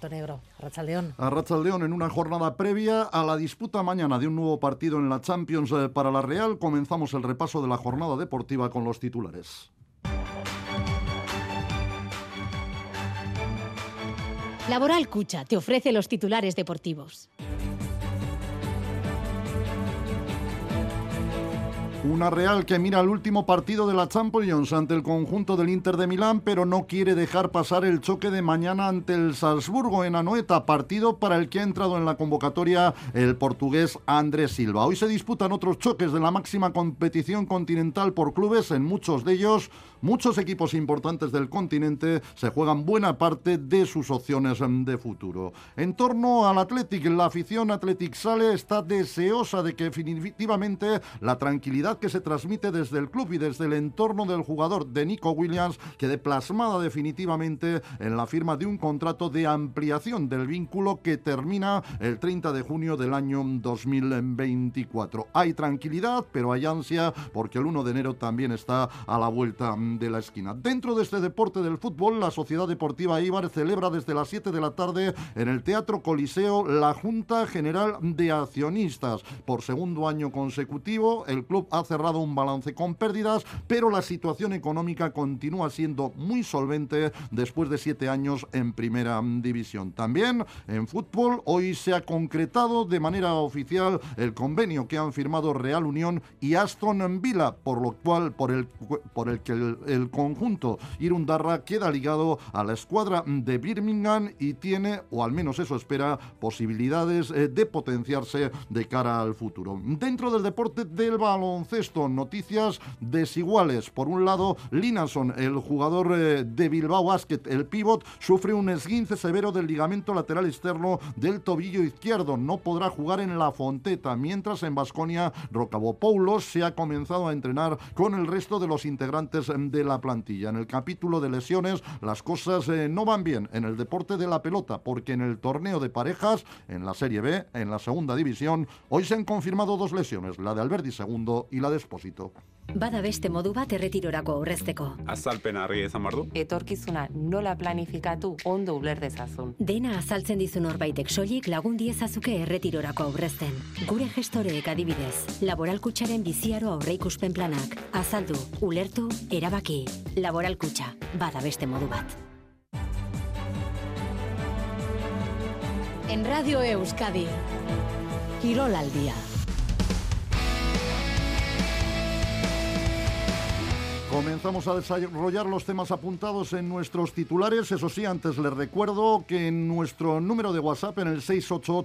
Puertonegro. Arratsaldeón. Arratsaldeón, en una jornada previa a la disputa mañana de un nuevo partido en la Champions para la Real, comenzamos el repaso de la jornada deportiva con los titulares. Laboral Cucha te ofrece los titulares deportivos. Una Real que mira el último partido de la Champions ante el conjunto del Inter de Milán, pero no quiere dejar pasar el choque de mañana ante el Salzburgo en Anoeta, partido para el que ha entrado en la convocatoria el portugués Andrés Silva. Hoy se disputan otros choques de la máxima competición continental por clubes. En muchos de ellos, muchos equipos importantes del continente se juegan buena parte de sus opciones de futuro. En torno al Athletic, la afición Athletic Sale está deseosa de que definitivamente la tranquilidad que se transmite desde el club y desde el entorno del jugador de Nico Williams quede plasmada definitivamente en la firma de un contrato de ampliación del vínculo que termina el 30 de junio del año 2024. Hay tranquilidad, pero hay ansia porque el 1 de enero también está a la vuelta de la esquina. Dentro de este deporte del fútbol, la Sociedad Deportiva Eibar celebra desde las 7 de la tarde en el Teatro Coliseo la Junta General de Accionistas. Por segundo año consecutivo, el club ha cerrado un balance con pérdidas, pero la situación económica continúa siendo muy solvente después de 7 años en primera división. También en fútbol, hoy se ha concretado de manera oficial el convenio que han firmado Real Unión y Aston Villa, por lo cual por el que el conjunto irundarra queda ligado a la escuadra de Birmingham y tiene, o al menos eso espera, posibilidades de potenciarse de cara al futuro. Dentro del deporte del baloncesto, noticias desiguales. Por un lado, Linason, el jugador de Bilbao Basket, el pívot, sufre un esguince severo del ligamento lateral externo del tobillo izquierdo. No podrá jugar en La Fonteta, mientras en Baskonia, Rocabopoulos se ha comenzado a entrenar con el resto de los integrantes de la plantilla. En el capítulo de lesiones, las cosas no van bien en el deporte de la pelota, porque en el torneo de parejas, en la Serie B, en la segunda división, hoy se han confirmado 2 lesiones, la de Alberdi II y la de Espósito. Bada beste modu bat erretirorako aurrezteko. Azalpena argi izan behar du. Etorkizuna nola planifikatu ondo uler dezazun. Dena azaltzen dizu norbaitek soilik lagun diezazuke erretirorako aurrezten. Gure gestoreek adibidez, Laboral Kutxaren biziaro aurreikuspen planak. Azaldu, ulertu, erabaki. Laboral Kutxa, bada beste modu bat. En Radio Euskadi, Kirol al día. Comenzamos a desarrollar los temas apuntados en nuestros titulares. Eso sí, antes les recuerdo que en nuestro número de WhatsApp, en el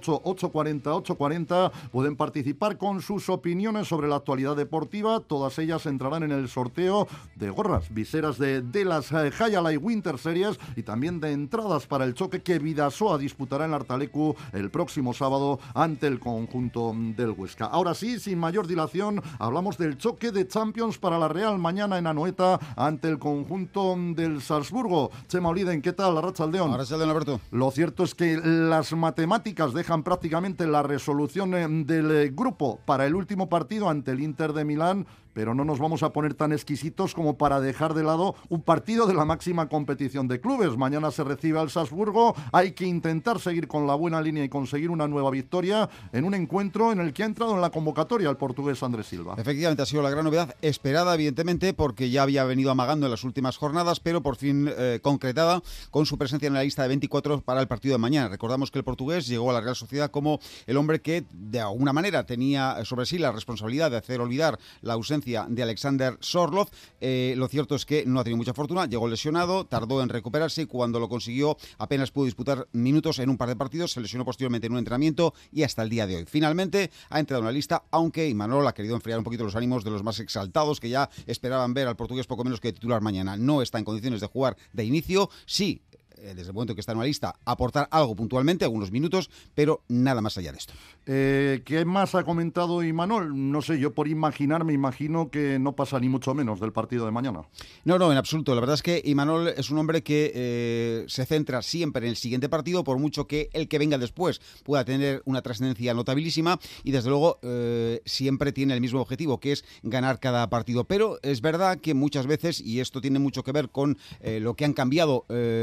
688-840-840, pueden participar con sus opiniones sobre la actualidad deportiva. Todas ellas entrarán en el sorteo de gorras, viseras de las Highlight Winter Series y también de entradas para el choque que Bidasoa disputará en Artalecu el próximo sábado ante el conjunto del Huesca. Ahora sí, sin mayor dilación, hablamos del choque de Champions para la Real mañana en Anoeta ante el conjunto del Salzburgo. Chema Oliden, ¿qué tal? Arratsaldeón. Arratsaldeón, Alberto. Lo cierto es que las matemáticas dejan prácticamente la resolución del grupo para el último partido ante el Inter de Milán, pero no nos vamos a poner tan exquisitos como para dejar de lado un partido de la máxima competición de clubes. Mañana se recibe al Salzburgo, hay que intentar seguir con la buena línea y conseguir una nueva victoria en un encuentro en el que ha entrado en la convocatoria el portugués Andrés Silva. Efectivamente, ha sido la gran novedad, esperada evidentemente, porque ya había venido amagando en las últimas jornadas, pero por fin concretada con su presencia en la lista de 24 para el partido de mañana. Recordamos que el portugués llegó a la Real Sociedad como el hombre que de alguna manera tenía sobre sí la responsabilidad de hacer olvidar la ausencia de Alexander Sorloth. Lo cierto es que no ha tenido mucha fortuna, llegó lesionado, tardó en recuperarse y cuando lo consiguió apenas pudo disputar minutos en un par de partidos, se lesionó posteriormente en un entrenamiento y hasta el día de hoy. Finalmente ha entrado en la lista, aunque Imanol ha querido enfriar un poquito los ánimos de los más exaltados que ya esperaban ver al portugués poco menos que titular mañana. No está en condiciones de jugar de inicio, sí, desde el momento que está en una lista, aportar algo puntualmente, algunos minutos, pero nada más allá de esto. ¿Qué más ha comentado Imanol? No sé, yo por imaginar me imagino que no pasa ni mucho menos del partido de mañana. No, en absoluto. La verdad es que Imanol es un hombre que se centra siempre en el siguiente partido, por mucho que el que venga después pueda tener una trascendencia notabilísima y desde luego siempre tiene el mismo objetivo, que es ganar cada partido. Pero es verdad que muchas veces, y esto tiene mucho que ver con lo que han cambiado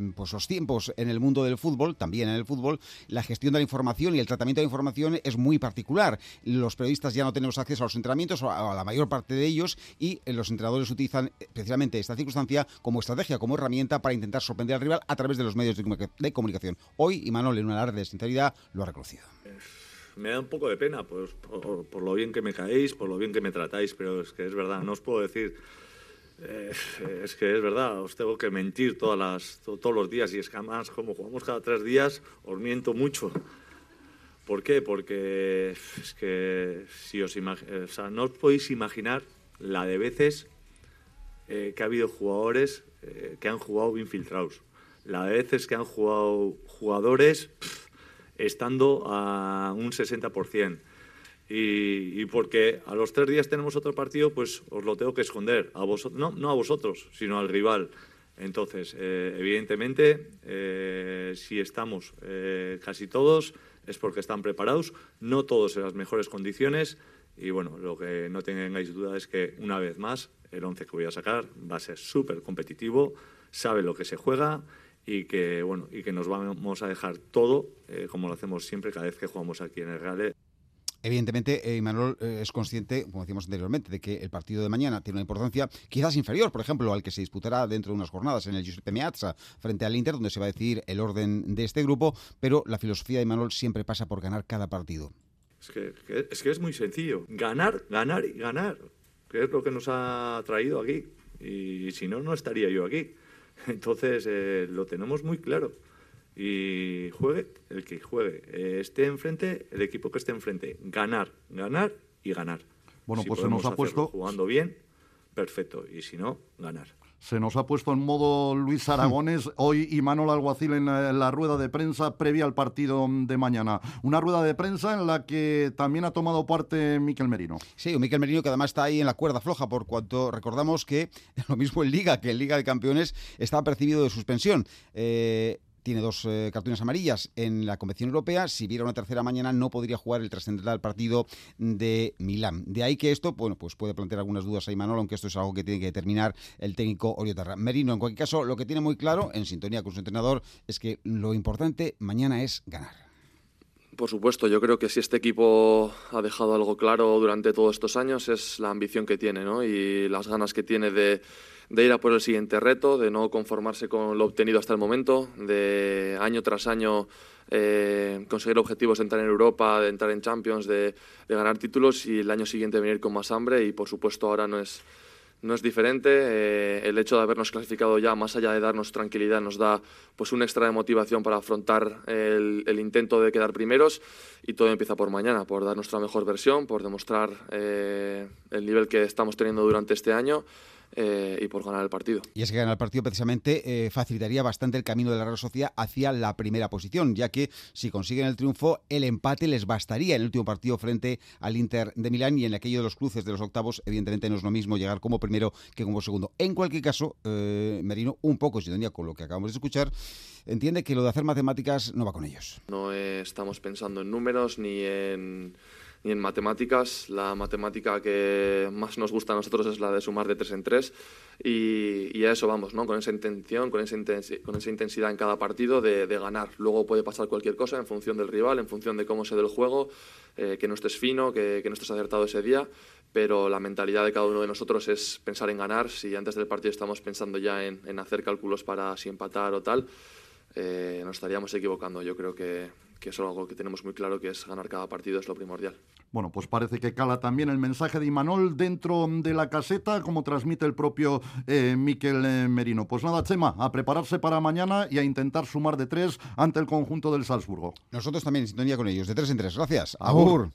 pues los tiempos en el mundo del fútbol, también en el fútbol, la gestión de la información y el tratamiento de la información es muy particular. Los periodistas ya no tenemos acceso a los entrenamientos, o a la mayor parte de ellos, y los entrenadores utilizan precisamente esta circunstancia como estrategia, como herramienta para intentar sorprender al rival a través de los medios de comunicación. Hoy, Imanol, en un alarde de sinceridad, lo ha reconocido. Me da un poco de pena, pues, por lo bien que me caéis, por lo bien que me tratáis, pero es que es verdad, no os puedo decir... es que es verdad, os tengo que mentir todos los días, y es que además, como jugamos cada 3 días, os miento mucho. ¿Por qué? Porque es que si no os podéis imaginar la de veces que ha habido jugadores que han jugado infiltrados, la de veces que han jugado jugadores estando a un 60%. Y porque a los 3 días tenemos otro partido, pues os lo tengo que esconder. A vosotros, no a vosotros, sino al rival. Entonces, evidentemente, si estamos casi todos, es porque están preparados, no todos en las mejores condiciones. Y bueno, lo que no tengáis duda es que, una vez más, el 11 que voy a sacar va a ser súper competitivo, sabe lo que se juega y que nos vamos a dejar todo, como lo hacemos siempre cada vez que jugamos aquí en el Real. Evidentemente, Imanol es consciente, como decíamos anteriormente, de que el partido de mañana tiene una importancia quizás inferior, por ejemplo, al que se disputará dentro de unas jornadas en el Giuseppe Meazza frente al Inter, donde se va a decidir el orden de este grupo, pero la filosofía de Imanol siempre pasa por ganar cada partido. Es que es muy sencillo. Ganar, ganar y ganar, que es lo que nos ha traído aquí. Y si no, no estaría yo aquí. Entonces, lo tenemos muy claro. Y juegue el que juegue, esté enfrente, el equipo que esté enfrente, ganar, ganar y ganar. Bueno, si pues se nos ha puesto... jugando bien, perfecto, y si no, ganar. Se nos ha puesto en modo Luis Aragones hoy Imanol Alguacil en la rueda de prensa previa al partido de mañana. Una rueda de prensa en la que también ha tomado parte Mikel Merino. Sí, un Mikel Merino que además está ahí en la cuerda floja, por cuanto recordamos que lo mismo en Liga, que en Liga de Campeones está percibido de suspensión. Tiene 2 cartulinas amarillas en la competición europea. Si hubiera una tercera mañana, no podría jugar el trascendental partido de Milán. De ahí que esto, bueno, pues puede plantear algunas dudas a Imanol, aunque esto es algo que tiene que determinar el técnico Oriotarra. Merino, en cualquier caso, lo que tiene muy claro, en sintonía con su entrenador, es que lo importante mañana es ganar. Por supuesto, yo creo que si este equipo ha dejado algo claro durante todos estos años es la ambición que tiene, ¿no? Y las ganas que tiene de ir a por el siguiente reto, de no conformarse con lo obtenido hasta el momento, de año tras año conseguir objetivos de entrar en Europa, de entrar en Champions, de ganar títulos, y el año siguiente venir con más hambre. Y por supuesto ahora no es diferente. El hecho de habernos clasificado ya, más allá de darnos tranquilidad, nos da pues un extra de motivación para afrontar el intento de quedar primeros, y todo empieza por mañana, por dar nuestra mejor versión, por demostrar el nivel que estamos teniendo durante este año. Y por ganar el partido. Y es que ganar el partido precisamente facilitaría bastante el camino de la Real Sociedad hacia la primera posición, ya que si consiguen el triunfo, el empate les bastaría en el último partido frente al Inter de Milán, y en aquello de los cruces de los octavos, evidentemente no es lo mismo llegar como primero que como segundo. En cualquier caso, Merino, un poco en sintonía con lo que acabamos de escuchar, entiende que lo de hacer matemáticas no va con ellos. No estamos pensando en números ni en matemáticas. La matemática que más nos gusta a nosotros es la de sumar de 3 en 3, y a eso vamos, ¿no? Con esa intención, con esa intensidad en cada partido de ganar. Luego puede pasar cualquier cosa en función del rival, en función de cómo se dé el juego, que no estés fino, que no estés acertado ese día, pero la mentalidad de cada uno de nosotros es pensar en ganar. Si antes del partido estamos pensando ya en hacer cálculos para si empatar o tal, nos estaríamos equivocando. Yo creo que es algo que tenemos muy claro, que es ganar cada partido, es lo primordial. Bueno, pues parece que cala también el mensaje de Imanol dentro de la caseta, como transmite el propio Mikel Merino. Pues nada, Chema, a prepararse para mañana y a intentar sumar de 3 ante el conjunto del Salzburgo. Nosotros también en sintonía con ellos, de 3 en 3. Gracias. Agur.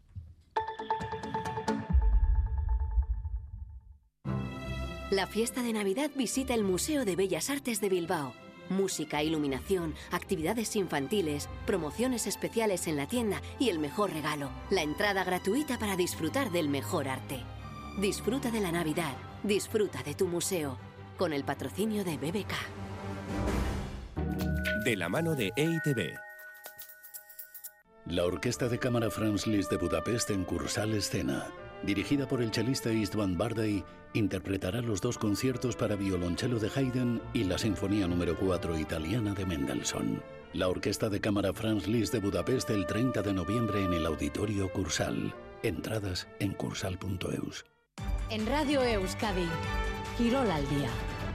La fiesta de Navidad visita el Museo de Bellas Artes de Bilbao. Música, iluminación, actividades infantiles, promociones especiales en la tienda y el mejor regalo, la entrada gratuita para disfrutar del mejor arte. Disfruta de la Navidad, disfruta de tu museo, con el patrocinio de BBK. De la mano de EITB. La Orquesta de Cámara Franz Liszt de Budapest en Cursal Escena. dirigida por el chelista Istvan Bardey, interpretará los 2 conciertos para violonchelo de Haydn y la Sinfonía número 4 italiana de Mendelssohn. La Orquesta de Cámara Franz Liszt de Budapest el 30 de noviembre en el Auditorio Cursal. Entradas en cursal.eus. En Radio Euskadi, Quirol al día.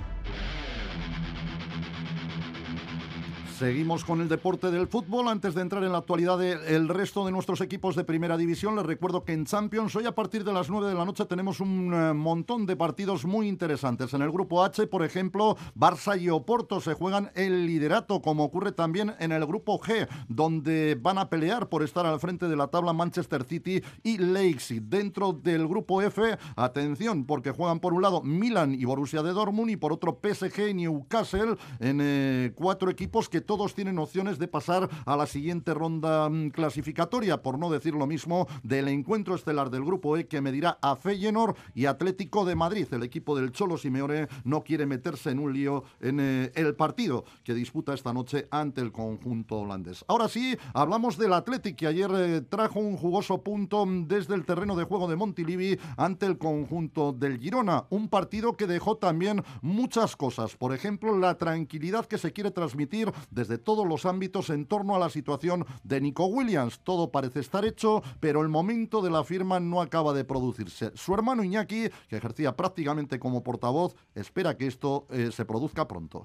Seguimos con el deporte del fútbol. Antes de entrar en la actualidad del resto de nuestros equipos de primera división, les recuerdo que en Champions hoy a partir de las 9 de la noche tenemos un montón de partidos muy interesantes. En el grupo H, por ejemplo, Barça y Oporto se juegan el liderato, como ocurre también en el grupo G, donde van a pelear por estar al frente de la tabla Manchester City y Leipzig. Dentro del grupo F, atención, porque juegan por un lado Milan y Borussia de Dortmund y por otro PSG y Newcastle, en 4 equipos que todos tienen opciones de pasar a la siguiente ronda clasificatoria, por no decir lo mismo del encuentro estelar del grupo E, que medirá a Feyenoord y Atlético de Madrid. El equipo del Cholo Simeone no quiere meterse en un lío en el partido que disputa esta noche ante el conjunto holandés. Ahora sí, hablamos del Athletic, que ayer trajo un jugoso punto desde el terreno de juego de Montilivi ante el conjunto del Girona, un partido que dejó también muchas cosas, por ejemplo, la tranquilidad que se quiere transmitir desde todos los ámbitos en torno a la situación de Nico Williams. Todo parece estar hecho, pero el momento de la firma no acaba de producirse. Su hermano Iñaki, que ejercía prácticamente como portavoz, espera que esto se produzca pronto.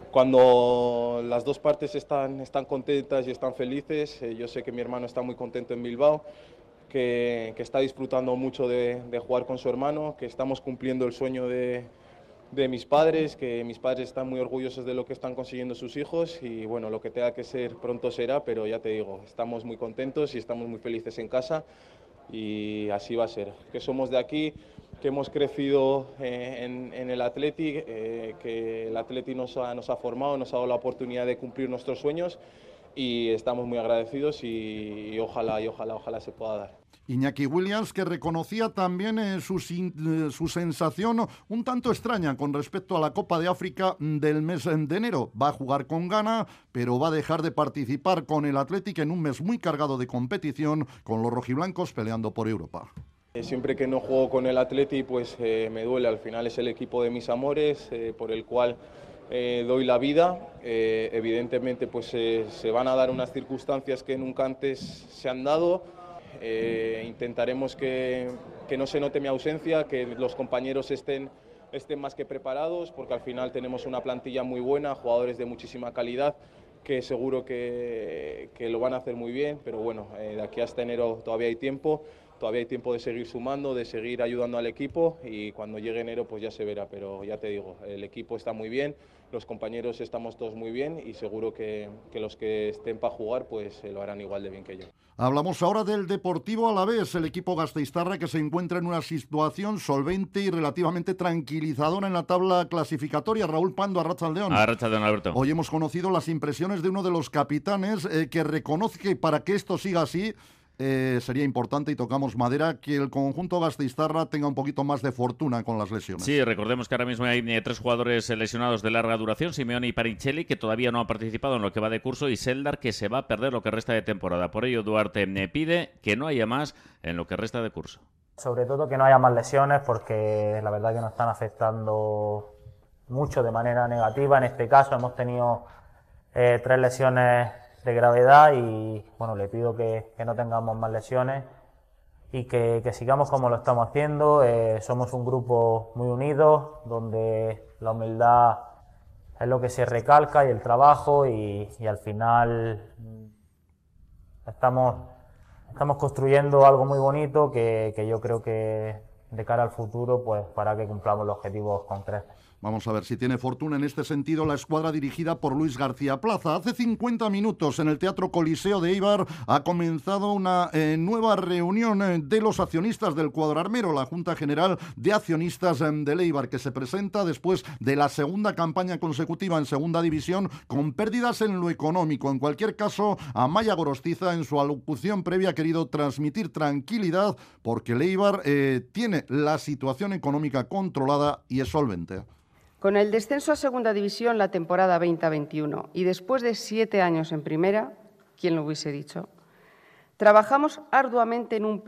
Cuando las 2 partes están contentas y están felices, yo sé que mi hermano está muy contento en Bilbao, que está disfrutando mucho de jugar con su hermano, que estamos cumpliendo el sueño de mis padres, que mis padres están muy orgullosos de lo que están consiguiendo sus hijos y bueno, lo que tenga que ser pronto será, pero ya te digo, estamos muy contentos y estamos muy felices en casa y así va a ser. Que somos de aquí, que hemos crecido en el Athletic, que el Athletic nos ha formado, nos ha dado la oportunidad de cumplir nuestros sueños y estamos muy agradecidos y ojalá se pueda dar. Iñaki Williams, que reconocía también su sensación un tanto extraña con respecto a la Copa de África del mes de enero. Va a jugar con Ghana, pero va a dejar de participar con el Athletic en un mes muy cargado de competición, con los rojiblancos peleando por Europa. Siempre que no juego con el Athletic, pues me duele. Al final es el equipo de mis amores, por el cual doy la vida. Evidentemente pues se van a dar unas circunstancias que nunca antes se han dado. Intentaremos que no se note mi ausencia, que los compañeros estén más que preparados, porque al final tenemos una plantilla muy buena, jugadores de muchísima calidad, que seguro que lo van a hacer muy bien, pero bueno, de aquí hasta enero todavía hay tiempo de seguir sumando, de seguir ayudando al equipo y cuando llegue enero pues ya se verá, pero ya te digo, el equipo está muy bien, los compañeros estamos todos muy bien y seguro que los que estén para jugar pues lo harán igual de bien que yo. Hablamos ahora del Deportivo Alavés, el equipo gasteiztarra que se encuentra en una situación solvente y relativamente tranquilizadora en la tabla clasificatoria. Raúl Pando, Arratsaldeon. Arratsaldeon, Alberto. Hoy hemos conocido las impresiones de uno de los capitanes que reconoce que para que esto siga así sería importante, y tocamos madera, que el conjunto gasteiztarra tenga un poquito más de fortuna con las lesiones. Sí, recordemos que ahora mismo hay 3 jugadores lesionados de larga duración, Simeone y Parincelli, que todavía no han participado en lo que va de curso, y Seldar, que se va a perder lo que resta de temporada. Por ello, Duarte pide que no haya más en lo que resta de curso. Sobre todo que no haya más lesiones, porque la verdad que nos están afectando mucho de manera negativa. En este caso hemos tenido 3 lesiones de gravedad y bueno, le pido que no tengamos más lesiones y que sigamos como lo estamos haciendo. Somos un grupo muy unido, donde la humildad es lo que se recalca y el trabajo y al final estamos construyendo algo muy bonito que yo creo que de cara al futuro pues para que cumplamos los objetivos concretos. Vamos a ver si tiene fortuna en este sentido la escuadra dirigida por Luis García Plaza. Hace 50 minutos en el Teatro Coliseo de Eibar ha comenzado una nueva reunión de los accionistas del cuadro armero, la Junta General de Accionistas del Eibar, que se presenta después de la segunda campaña consecutiva en segunda división con pérdidas en lo económico. En cualquier caso, Amaya Gorostiza en su alocución previa ha querido transmitir tranquilidad porque el Eibar tiene la situación económica controlada y es solvente. Con el descenso a Segunda División la temporada 2021 y después de 7 años en Primera, ¿quién lo hubiese dicho? Trabajamos arduamente en un plan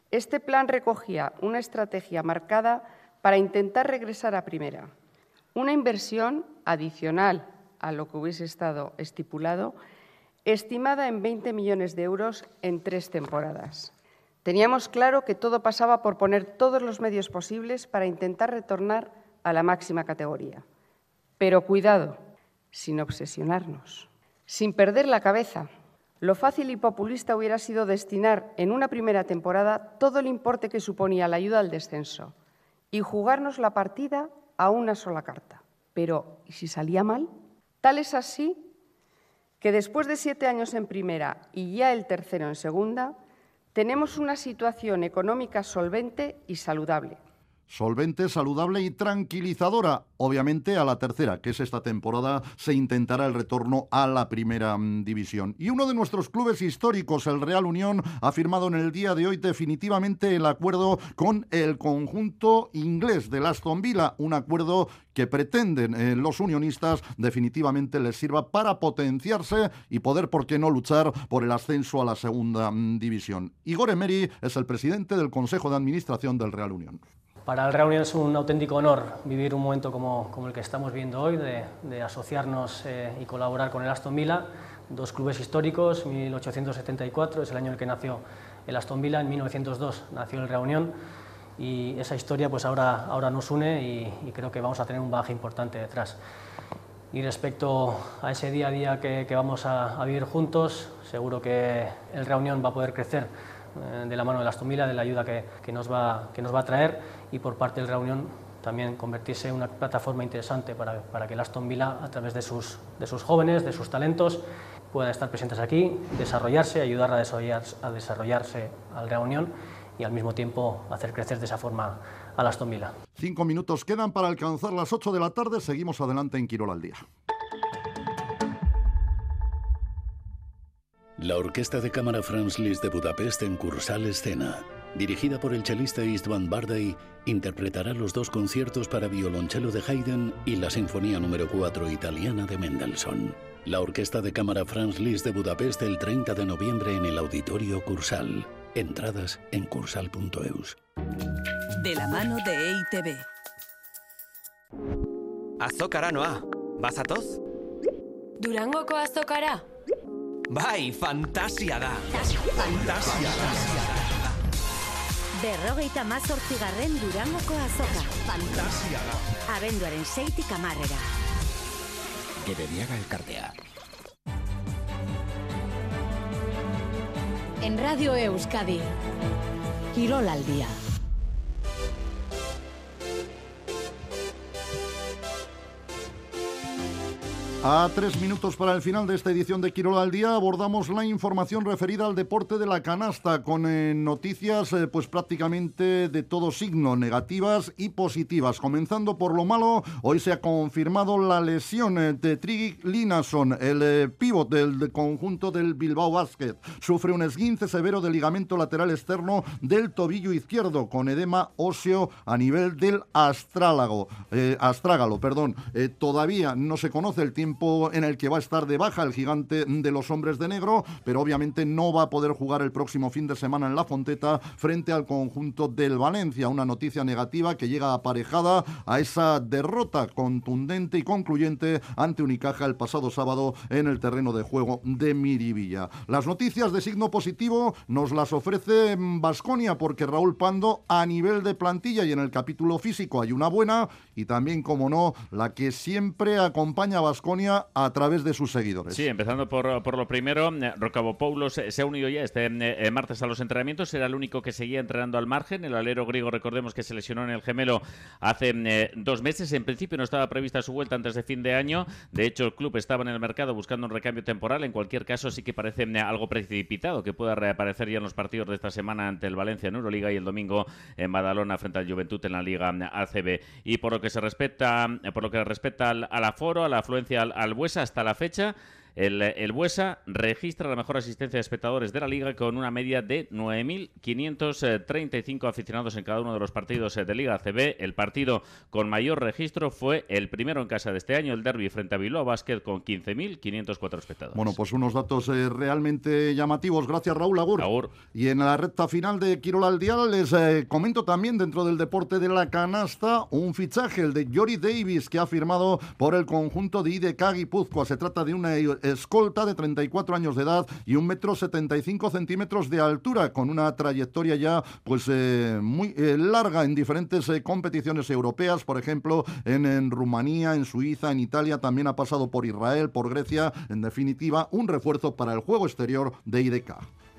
Este plan recogía una estrategia marcada para intentar regresar a primera, una inversión adicional a lo que hubiese estado estipulado, estimada en 20 millones de euros en 3 temporadas. Teníamos claro que todo pasaba por poner todos los medios posibles para intentar retornar a la máxima categoría. Pero cuidado, sin obsesionarnos, sin perder la cabeza. Lo fácil y populista hubiera sido destinar en una primera temporada todo el importe que suponía la ayuda al descenso y jugarnos la partida a una sola carta. Pero, ¿y si salía mal? Tal es así que después de 7 años en primera y ya el tercero en segunda, tenemos una situación económica solvente y saludable. Solvente, saludable y tranquilizadora. Obviamente a la tercera, que es esta temporada, se intentará el retorno a la primera división. Y uno de nuestros clubes históricos, el Real Unión, ha firmado en el día de hoy definitivamente el acuerdo con el conjunto inglés del Aston Villa, un acuerdo que pretenden los unionistas definitivamente les sirva para potenciarse y poder, por qué no, luchar por el ascenso a la segunda división. Igor Emery es el presidente del Consejo de Administración del Real Unión. Para el Real Unión es un auténtico honor vivir un momento como el que estamos viendo hoy, de asociarnos y colaborar con el Aston Villa, dos clubes históricos. 1874 es el año en el que nació el Aston Villa, en 1902 nació el Real Unión, y esa historia pues ahora nos une y creo que vamos a tener un bagaje importante detrás. Y respecto a ese día a día que vamos a vivir juntos, seguro que el Real Unión va a poder crecer de la mano del Aston Villa, de la ayuda que nos va a traer, y por parte del Real Unión también convertirse en una plataforma interesante para que el Aston Villa, a través de sus jóvenes, de sus talentos, puedan estar presentes aquí, desarrollarse, ayudar a desarrollarse al Real Unión y al mismo tiempo hacer crecer de esa forma al Aston Villa. 5 minutos quedan para alcanzar las 8 de la tarde. Seguimos adelante en Quirol al día. La Orquesta de Cámara Franz Liszt de Budapest en Cursal Escena, dirigida por el chelista István Bardai, interpretará los 2 conciertos para violonchelo de Haydn y la Sinfonía número 4 italiana de Mendelssohn. La Orquesta de Cámara Franz Liszt de Budapest el 30 de noviembre en el Auditorio Cursal. Entradas en cursal.eus. De la mano de EITB. Azokara noa, bazatoz? Durangoko azokara? Bai, fantasia da. Fantasia da. 58. Durangoko azoka. Fantasia da. Abenduaren 6tik 10. Gerediaga elkartea. En Radio Euskadi, Quirol al día. A 3 minutos para el final de esta edición de Quirol al día, abordamos la información referida al deporte de la canasta, con noticias pues prácticamente de todo signo, negativas y positivas. Comenzando por lo malo, hoy se ha confirmado la lesión de Tryggvi Linnason, el pívot del conjunto del Bilbao Basket. Sufre un esguince severo del ligamento lateral externo del tobillo izquierdo, con edema óseo a nivel del astrágalo. Todavía no se conoce el tiempo en el que va a estar de baja el gigante de los hombres de negro, pero obviamente no va a poder jugar el próximo fin de semana en La Fonteta frente al conjunto del Valencia. Una noticia negativa que llega aparejada a esa derrota contundente y concluyente ante Unicaja el pasado sábado en el terreno de juego de Miribilla. Las noticias de signo positivo nos las ofrece Baskonia, porque Raúl Pando, a nivel de plantilla y en el capítulo físico, hay una buena, y también, como no, la que siempre acompaña a Baskonia a través de sus seguidores. Sí, empezando por lo primero, Rocabopoulos se ha unido ya este martes a los entrenamientos. Era el único que seguía entrenando al margen. El alero griego, recordemos que se lesionó en el gemelo hace 2 meses. En principio no estaba prevista su vuelta antes de fin de año. De hecho, el club estaba en el mercado buscando un recambio temporal. En cualquier caso, sí que parece algo precipitado que pueda reaparecer ya en los partidos de esta semana ante el Valencia en Euroliga y el domingo en Badalona frente al Juventud en la Liga ACB. Y por lo que respecta al aforo, a la afluencia al Buesa, hasta la fecha, El Buesa registra la mejor asistencia de espectadores de la Liga con una media de 9.535 aficionados en cada uno de los partidos de Liga ACB. El partido con mayor registro fue el primero en casa de este año, el derbi frente a Bilbao Basket, con 15.504 espectadores. Bueno, pues unos datos realmente llamativos. Gracias, Raúl. Agur. Agur. Y en la recta final de Quirol al Día les comento también, dentro del deporte de la canasta, un fichaje, el de Jory Davis, que ha firmado por el conjunto de IDK Guipúzcoa. Se trata de una escolta de 34 años de edad y 1,75 m de altura, con una trayectoria ya pues muy larga en diferentes competiciones europeas, por ejemplo, en Rumanía, en Suiza, en Italia, también ha pasado por Israel, por Grecia. En definitiva, un refuerzo para el juego exterior de IDK.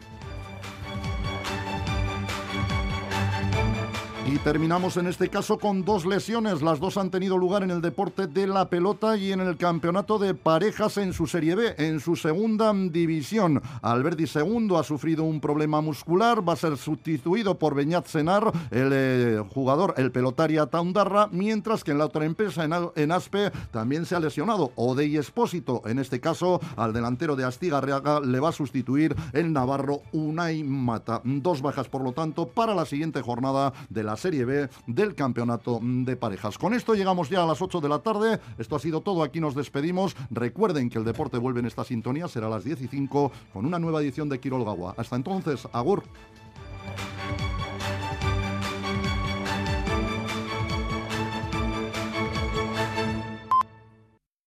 Y terminamos en este caso con dos lesiones. Las dos han tenido lugar en el deporte de la pelota y en el campeonato de parejas en su Serie B, en su segunda división. Alberdi II ha sufrido un problema muscular, va a ser sustituido por Beñat Senar, el jugador, el pelotaria Taundarra, mientras que en la otra empresa, en Aspe, también se ha lesionado Odey Espósito. En este caso, al delantero de Astigarraga le va a sustituir el navarro Unai Mata. Dos bajas, por lo tanto, para la siguiente jornada de la Serie B del campeonato de parejas. Con esto llegamos ya a las 8 de la tarde. Esto ha sido todo. Aquí nos despedimos. Recuerden que el deporte vuelve en esta sintonía. Será a las 10:05 con una nueva edición de Quirol Gaua. Hasta entonces, agur.